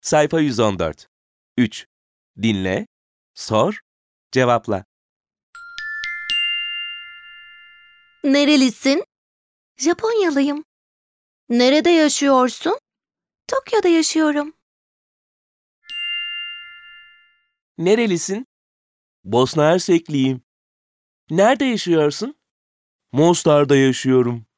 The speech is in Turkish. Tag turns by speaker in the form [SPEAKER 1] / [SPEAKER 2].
[SPEAKER 1] Sayfa 114. 3. Dinle, sor, cevapla.
[SPEAKER 2] Nerelisin? Japonyalıyım. Nerede yaşıyorsun? Tokyo'da yaşıyorum.
[SPEAKER 1] Nerelisin? Bosna Hersekliyim. Nerede yaşıyorsun? Mostar'da yaşıyorum.